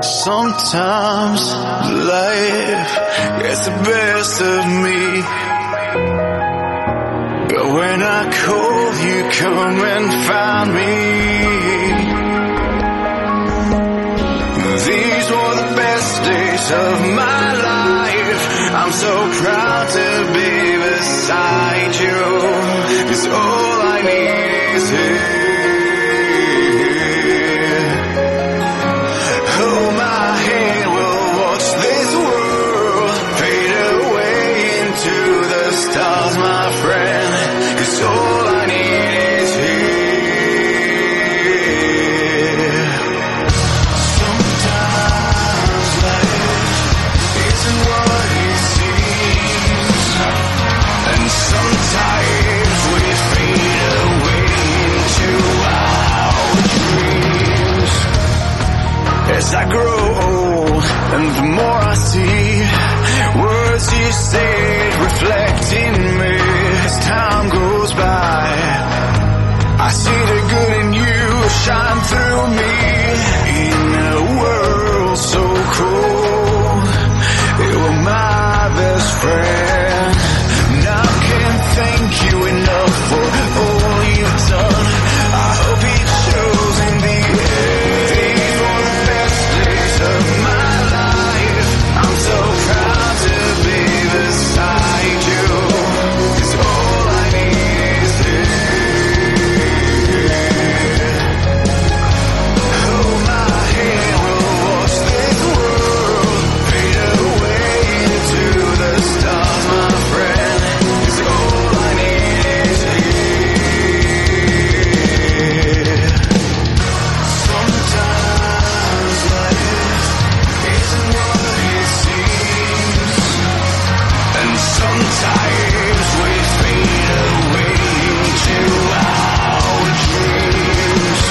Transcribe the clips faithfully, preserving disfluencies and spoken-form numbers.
Sometimes life gets the best of me, but when I call you come and find me. These were the best days of my life. I'm so proud to be beside you, 'cause all I need is here. Hold my hand, we'll watch this world fade away into the stars, my friend, 'cause all I need is here. Sometimes life isn't what it seems, and sometimes we fade away into our dreams. As I grow old and the more I see words you say reflect in me, as time goes by I see the good in you shine through me. In a world so cold, you were my best friend, and I can't thank you enough for all you've done. I hope it shows in the end. These were the best days of my life. I'm so proud to be beside you, 'cause all I need is here. Hold my hand, we'll watch this world fade away into the stars, my friend, 'cause all I need is here. Sometimes life isn't what it seems, and sometimes we fade away into our dreams.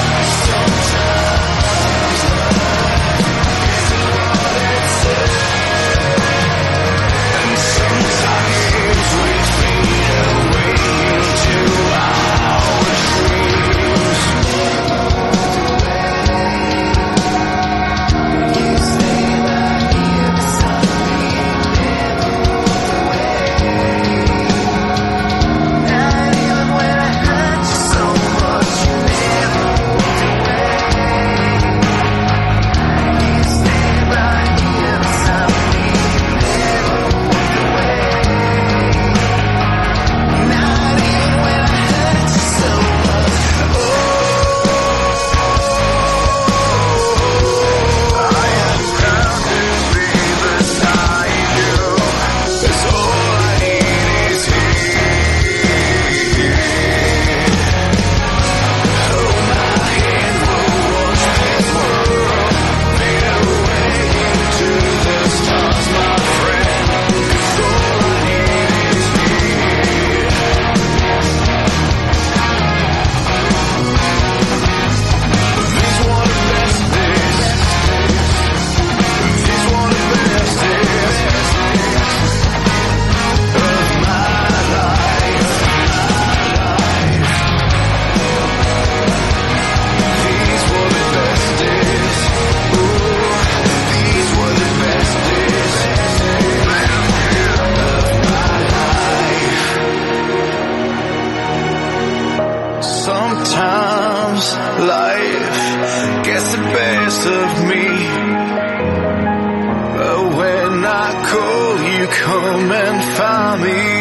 Sometimes life isn't what it says, and sometimes we fade away into our dreams. You stay right here beside me, never move away. Not even when I hurt you so much, you never walked away. You stay right here beside me, never walked away. Not even when I hurt you so much. Oh, I am proud to be beside you, 'cause all I need is here. Hold my hand, we'll watch this world fade away into the stars, my friend, 'cause all I need is here. These were the best days. These were the best days of my life. These were the best days. Ooh, these were the best days of my life. Sometimes life gets the best of me, but when I call you come and find me.